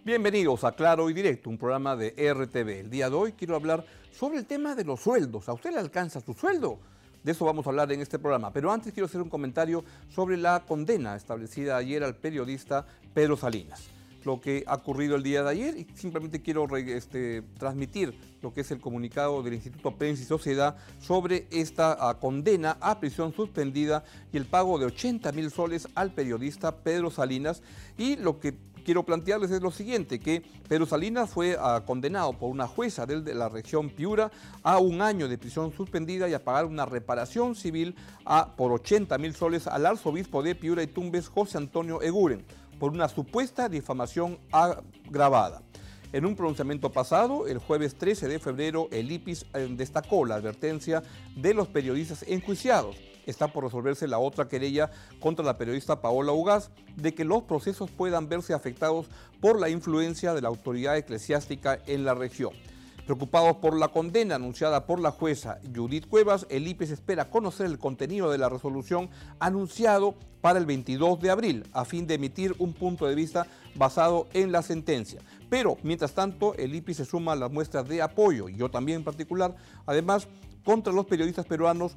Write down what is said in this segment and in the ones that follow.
Bienvenidos a Claro y Directo, un programa de RTV. El día de hoy quiero hablar sobre el tema de los sueldos. ¿A usted le alcanza su sueldo? De eso vamos a hablar en este programa. Pero antes quiero hacer un comentario sobre la condena establecida ayer al periodista Pedro Salinas. Lo que ha ocurrido el día de ayer, y simplemente quiero transmitir lo que es el comunicado del Instituto Prensa y Sociedad sobre esta condena a prisión suspendida y el pago de 80.000 soles al periodista Pedro Salinas. Y lo que quiero plantearles es lo siguiente, que Pedro Salinas fue condenado por una jueza de la región Piura a 1 año de prisión suspendida y a pagar una reparación civil por 80.000 soles al arzobispo de Piura y Tumbes, José Antonio Eguren, por una supuesta difamación agravada. En un pronunciamiento pasado, el jueves 13 de febrero, el IPIS destacó la advertencia de los periodistas enjuiciados. Está por resolverse la otra querella contra la periodista Paola Ugaz de que los procesos puedan verse afectados por la influencia de la autoridad eclesiástica en la región. Preocupados por la condena anunciada por la jueza Judith Cuevas, el IPIS espera conocer el contenido de la resolución anunciado para el 22 de abril, a fin de emitir un punto de vista basado en la sentencia. Pero, mientras tanto, el IPIS se suma a las muestras de apoyo, y yo también en particular, además, contra los periodistas peruanos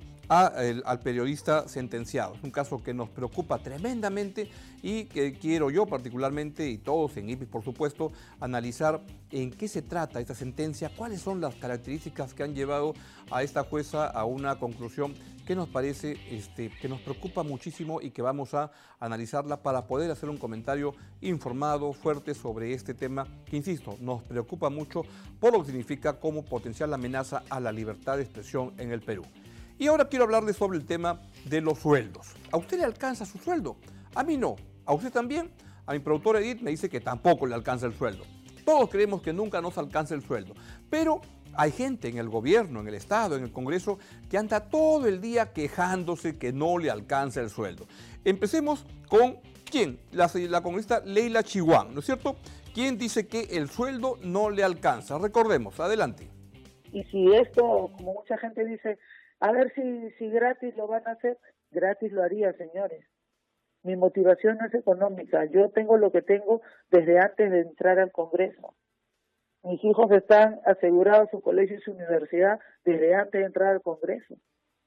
al periodista sentenciado. Es un caso que nos preocupa tremendamente y que quiero yo particularmente, y todos en IPIS por supuesto, analizar en qué se trata esta sentencia, cuáles son las características que han llevado a esta jueza a una conclusión que nos parece, que nos preocupa muchísimo y que vamos a analizarla para poder hacer un comentario informado, fuerte sobre este tema que, insisto, nos preocupa mucho por lo que significa como potencial amenaza a la libertad de expresión en el Perú. Y ahora quiero hablarles sobre el tema de los sueldos. ¿A usted le alcanza su sueldo? A mí no. ¿A usted también? A mi productora Edith me dice que tampoco le alcanza el sueldo. Todos creemos que nunca nos alcanza el sueldo, pero hay gente en el gobierno, en el Estado, en el Congreso, que anda todo el día quejándose que no le alcanza el sueldo. Empecemos con ¿quién? La congresista Leila Chihuán, ¿no es cierto? ¿Quién dice que el sueldo no le alcanza? Recordemos, adelante. Y si esto, como mucha gente dice, a ver si gratis lo van a hacer, gratis lo haría, señores. Mi motivación no es económica, yo tengo lo que tengo desde antes de entrar al Congreso. Mis hijos están asegurados su colegio y su universidad desde antes de entrar al Congreso.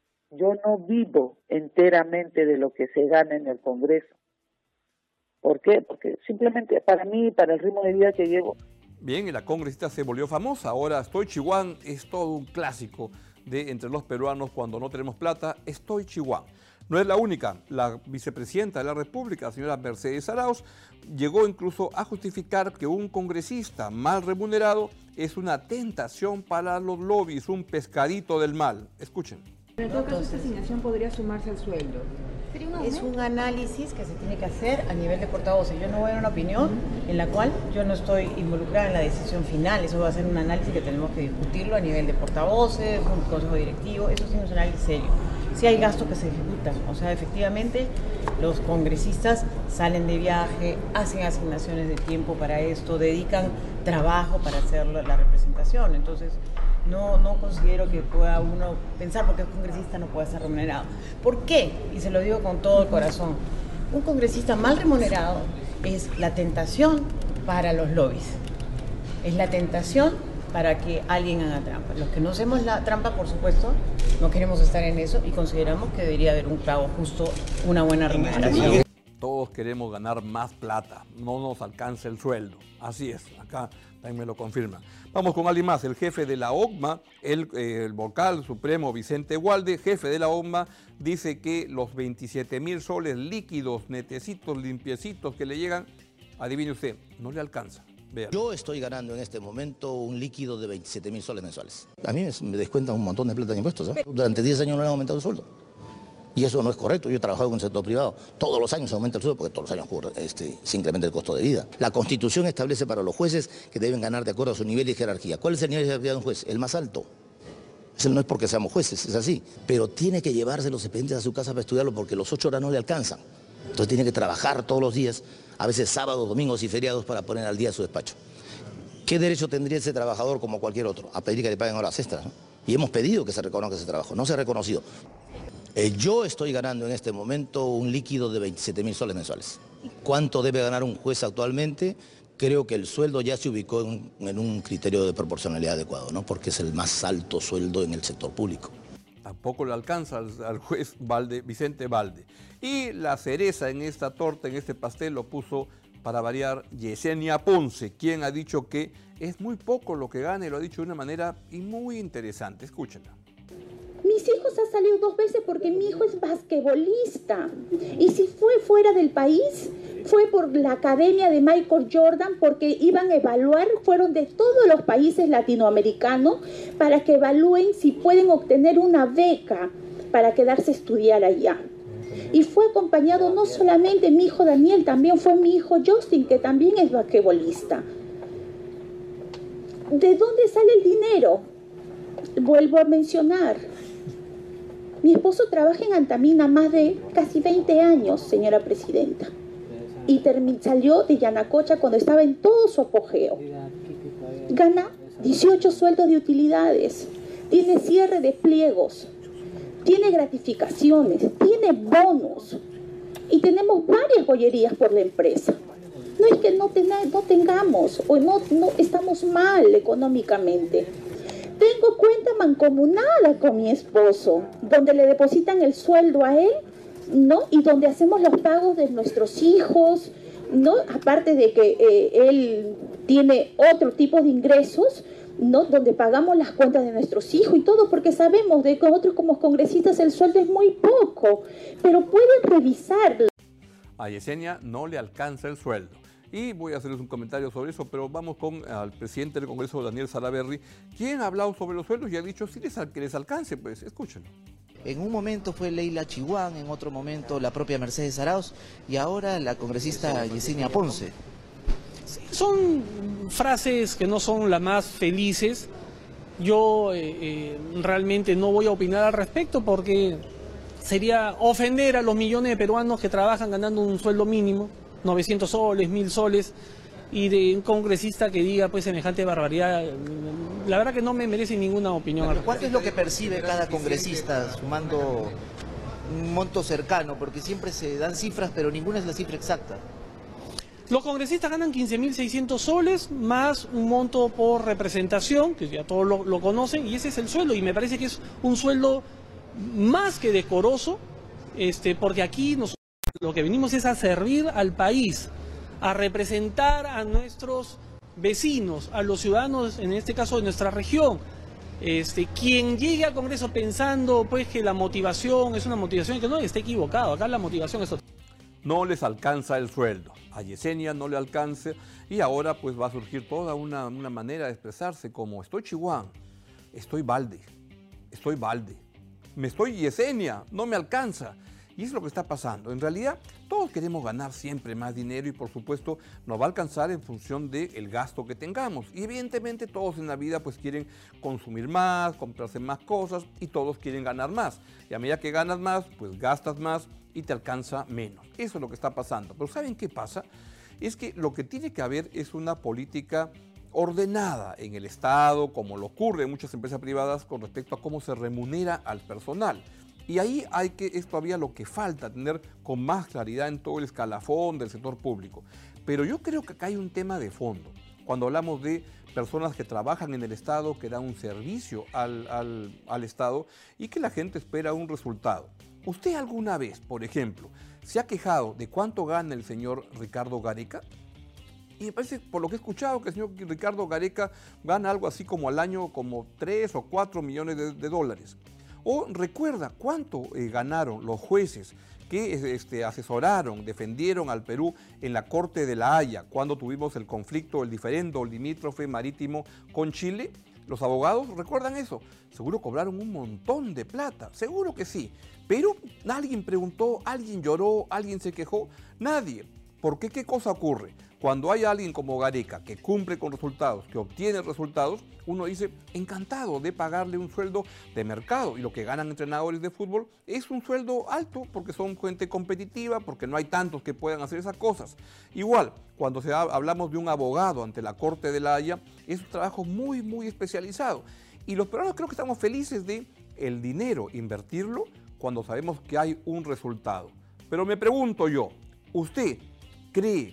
Yo no vivo enteramente de lo que se gana en el Congreso. ¿Por qué? Porque simplemente para mí, para el ritmo de vida que llevo. Bien, y la congresista se volvió famosa. Ahora Estoy Chihuán es todo un clásico de entre los peruanos cuando no tenemos plata. Estoy Chihuán. No es la única. La vicepresidenta de la República, la señora Mercedes Arauz, llegó incluso a justificar que un congresista mal remunerado es una tentación para los lobbies, un pescadito del mal. Escuchen. En todo caso, esta asignación podría sumarse al sueldo. Es un análisis que se tiene que hacer a nivel de portavoces. Yo no voy a dar una opinión en la cual yo no estoy involucrada en la decisión final. Eso va a ser un análisis que tenemos que discutirlo a nivel de portavoces, un consejo directivo. Eso sí es un análisis serio. Sí hay gastos que se ejecutan. O sea, efectivamente, los congresistas salen de viaje, hacen asignaciones de tiempo para esto, dedican trabajo para hacer la representación. Entonces, no considero que pueda uno pensar porque un congresista no puede ser remunerado. ¿Por qué? Y se lo digo con todo el corazón. Un congresista mal remunerado es la tentación para los lobbies. Es la tentación para que alguien haga trampa. Los que no hacemos la trampa, por supuesto, no queremos estar en eso y consideramos que debería haber un pago justo, una buena remuneración. Todos queremos ganar más plata, no nos alcanza el sueldo. Así es, acá también me lo confirman. Vamos con alguien más, el jefe de la OCMA, el vocal supremo Vicente Walde, jefe de la OCMA, dice que los 27.000 soles líquidos, netecitos, limpiecitos que le llegan, adivine usted, no le alcanza. Vea. Yo estoy ganando en este momento un líquido de 27.000 soles mensuales. A mí me descuentan un montón de plata de impuestos, ¿eh? Durante 10 años no le han aumentado el sueldo. Y eso no es correcto. Yo he trabajado con el sector privado. Todos los años se aumenta el sueldo porque todos los años se incrementa el costo de vida. La Constitución establece para los jueces que deben ganar de acuerdo a su nivel y jerarquía. ¿Cuál es el nivel de jerarquía de un juez? El más alto. Eso no es porque seamos jueces, es así. Pero tiene que llevarse los expedientes a su casa para estudiarlo porque los 8 horas no le alcanzan. Entonces tiene que trabajar todos los días, a veces sábados, domingos y feriados para poner al día su despacho. ¿Qué derecho tendría ese trabajador como cualquier otro? A pedir que le paguen horas extras, ¿no? Y hemos pedido que se reconozca ese trabajo. No se ha reconocido. Yo estoy ganando en este momento un líquido de 27.000 soles mensuales. ¿Cuánto debe ganar un juez actualmente? creo que el sueldo ya se ubicó en un criterio de proporcionalidad adecuado, ¿no? Porque es el más alto sueldo en el sector público. Tampoco le alcanza al juez Vicente Valde. Y la cereza en esta torta, en este pastel, lo puso, para variar, Yesenia Ponce, quien ha dicho que es muy poco lo que gana y lo ha dicho de una manera muy interesante. Escúchenla. Mis hijos han salido 2 veces porque mi hijo es basquetbolista. Y si fue fuera del país, fue por la academia de Michael Jordan, porque iban a evaluar, fueron de todos los países latinoamericanos, para que evalúen si pueden obtener una beca para quedarse a estudiar allá. Y fue acompañado no solamente mi hijo Daniel, también fue mi hijo Justin, que también es basquetbolista. ¿De dónde sale el dinero? Vuelvo a mencionar. Mi esposo trabaja en Antamina más de casi 20 años, señora presidenta. Y salió de Yanacocha cuando estaba en todo su apogeo. Gana 18 sueldos de utilidades. Tiene cierre de pliegos. Tiene gratificaciones. Tiene bonos. Y tenemos varias joyerías por la empresa. No es que no tengamos o no estamos mal económicamente. Tengo cuenta mancomunada con mi esposo, donde le depositan el sueldo a él, ¿no? Y donde hacemos los pagos de nuestros hijos, ¿no? Aparte de que él tiene otro tipo de ingresos, ¿no? Donde pagamos las cuentas de nuestros hijos y todo, porque sabemos de que nosotros como congresistas el sueldo es muy poco, pero pueden revisarlo. A Yesenia no le alcanza el sueldo. Y voy a hacerles un comentario sobre eso, pero vamos con el presidente del Congreso, Daniel Salaverry, quien ha hablado sobre los sueldos y ha dicho si que les alcance, pues escúchenlo. En un momento fue Leila Chihuán, en otro momento la propia Mercedes Arauz y ahora la congresista Yesenia Ponce. Son frases que no son las más felices. Yo realmente no voy a opinar al respecto porque sería ofender a los millones de peruanos que trabajan ganando un sueldo mínimo, 900 soles, 1000 soles, y de un congresista que diga pues semejante barbaridad. La verdad que no me merece ninguna opinión. ¿Cuánto es lo que percibe cada congresista sumando un monto cercano? Porque siempre se dan cifras, pero ninguna es la cifra exacta. Los congresistas ganan 15.600 soles más un monto por representación, que ya todos lo conocen, y ese es el sueldo, y me parece que es un sueldo más que decoroso, porque aquí nosotros lo que venimos es a servir al país, a representar a nuestros vecinos, a los ciudadanos, en este caso de nuestra región. Quien llegue al Congreso pensando pues que la motivación es una motivación que no, está equivocado. Acá la motivación es otra. No les alcanza el sueldo. A Yesenia no le alcanza y ahora pues va a surgir toda una manera de expresarse como estoy Chihuán, estoy Valde, me estoy Yesenia, no me alcanza. Y es lo que está pasando. En realidad, todos queremos ganar siempre más dinero y por supuesto nos va a alcanzar en función del gasto que tengamos. Y evidentemente todos en la vida pues quieren consumir más, comprarse más cosas y todos quieren ganar más. Y a medida que ganas más, pues gastas más y te alcanza menos. Eso es lo que está pasando. Pero ¿saben qué pasa? Es que lo que tiene que haber es una política ordenada en el Estado, como lo ocurre en muchas empresas privadas con respecto a cómo se remunera al personal. Y ahí es todavía lo que falta, tener con más claridad en todo el escalafón del sector público. Pero yo creo que acá hay un tema de fondo. Cuando hablamos de personas que trabajan en el Estado, que dan un servicio al Estado y que la gente espera un resultado. ¿Usted alguna vez, por ejemplo, se ha quejado de cuánto gana el señor Ricardo Gareca? Y me parece, por lo que he escuchado, que el señor Ricardo Gareca gana algo así como al año como 3 o 4 millones de dólares. O recuerda cuánto ganaron los jueces que asesoraron, defendieron al Perú en la Corte de La Haya cuando tuvimos el conflicto, el diferendo limítrofe marítimo con Chile. Los abogados, ¿recuerdan eso? Seguro cobraron un montón de plata, seguro que sí. Pero alguien preguntó, alguien lloró, alguien se quejó, nadie. ¿Por qué? ¿Qué cosa ocurre? Cuando hay alguien como Gareca que cumple con resultados, que obtiene resultados, uno dice, encantado de pagarle un sueldo de mercado. Y lo que ganan entrenadores de fútbol es un sueldo alto porque son gente competitiva, porque no hay tantos que puedan hacer esas cosas. Igual, cuando hablamos de un abogado ante la Corte de La Haya, es un trabajo muy, muy especializado. Y los peruanos creo que estamos felices de el dinero, invertirlo cuando sabemos que hay un resultado. Pero me pregunto yo, ¿usted cree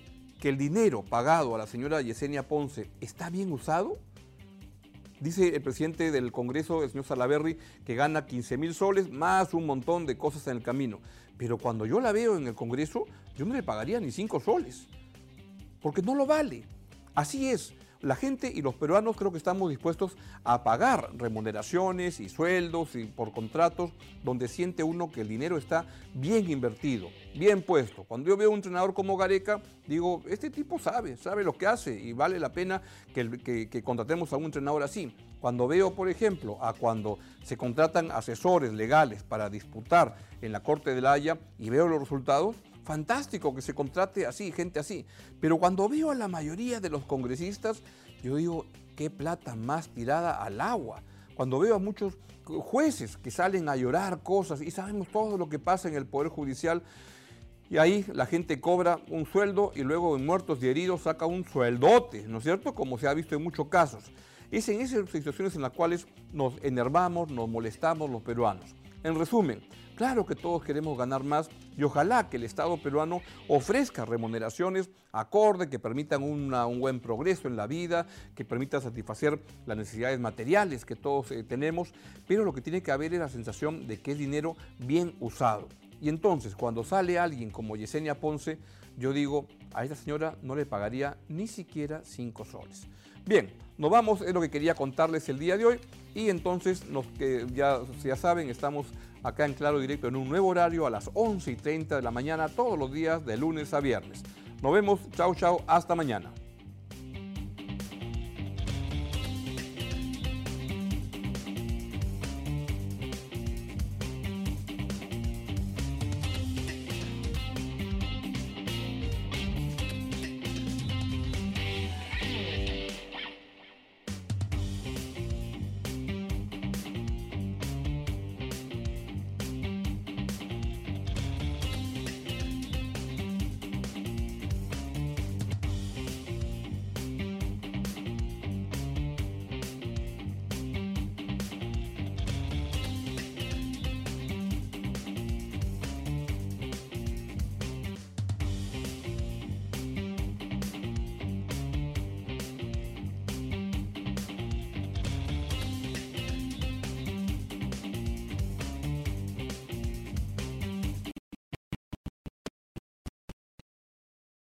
que el dinero pagado a la señora Yesenia Ponce está bien usado? Dice el presidente del Congreso, el señor Salaverry, que gana 15.000 soles más un montón de cosas en el camino. Pero cuando yo la veo en el Congreso, yo no le pagaría ni 5 soles, porque no lo vale. Así es. La gente y los peruanos creo que estamos dispuestos a pagar remuneraciones y sueldos y por contratos donde siente uno que el dinero está bien invertido, bien puesto. Cuando yo veo a un entrenador como Gareca, digo, este tipo sabe lo que hace y vale la pena que contratemos a un entrenador así. Cuando veo, por ejemplo, cuando se contratan asesores legales para disputar en la Corte de la Haya y veo los resultados, fantástico que se contrate así, gente así. Pero cuando veo a la mayoría de los congresistas, yo digo, qué plata más tirada al agua. Cuando veo a muchos jueces que salen a llorar cosas y sabemos todo lo que pasa en el Poder Judicial, y ahí la gente cobra un sueldo y luego en muertos y heridos saca un sueldote, ¿no es cierto? Como se ha visto en muchos casos. Es en esas situaciones en las cuales nos enervamos, nos molestamos los peruanos. En resumen, claro que todos queremos ganar más y ojalá que el Estado peruano ofrezca remuneraciones acorde, que permitan un buen progreso en la vida, que permitan satisfacer las necesidades materiales que todos tenemos, pero lo que tiene que haber es la sensación de que es dinero bien usado. Y entonces, cuando sale alguien como Yesenia Ponce, yo digo, a esta señora no le pagaría ni siquiera 5 soles. Bien, nos vamos, es lo que quería contarles el día de hoy. Y entonces, ya saben, estamos acá en Claro Directo en un nuevo horario a las 11:30 de la mañana, todos los días de lunes a viernes. Nos vemos, chau, chau, hasta mañana.